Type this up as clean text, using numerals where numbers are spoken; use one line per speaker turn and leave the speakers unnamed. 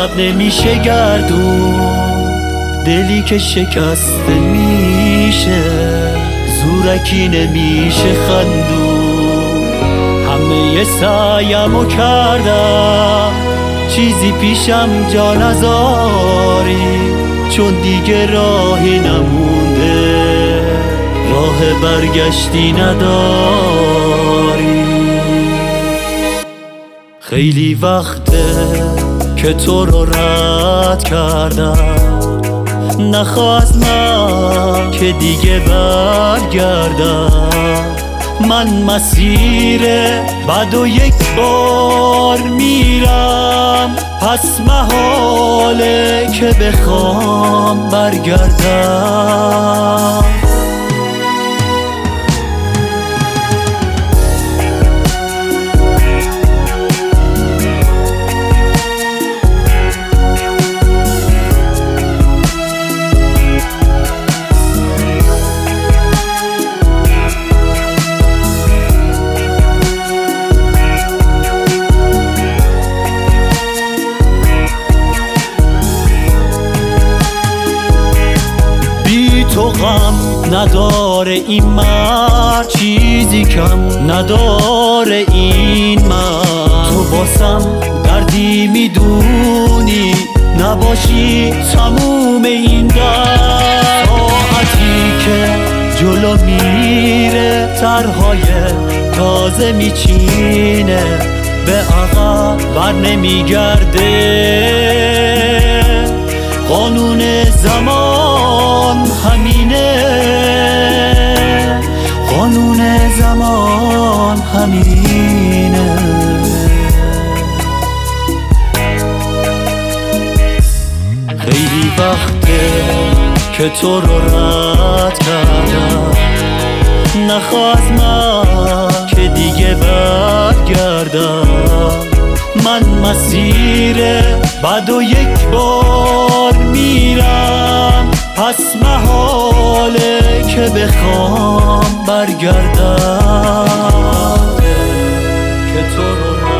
عقب نمیشه گردون، دلی که شکسته میشه زورکی نمیشه خندون. همه سعیمو کردم چیزی پیشم جا نذاری، چون دیگه راهی نمونده راه برگشتی نداری. خیلی وقته که تو رو رد کردم، نخواست من که دیگه برگردم. من مسیر بعد و یک بار میرم، پس محاله که بخوام برگردم. تو غم نداره این مرد، چیزی کم نداره این مرد. تو باسم دردی میدونی، نباشی تموم این درد. ساعتی که جلو میره طرحهای تازه میچینه، به عقب بر نمیگرده. قانون زمان همینه، قانون زمان همینه. خیلی وقته که تو رو رد کردم، نخواست من که دیگه برگردم. من مسیر بعد و یک بار میرم، پس محاله که بخوام برگردم. که تو رو